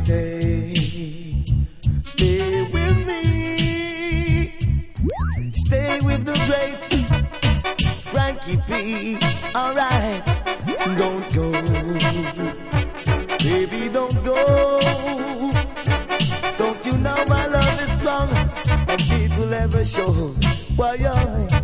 stay. Stay with me. Stay with the great Frankie P. Alright, don't go. Baby, don't go. Don't you know my love is strong and people ever show. Why,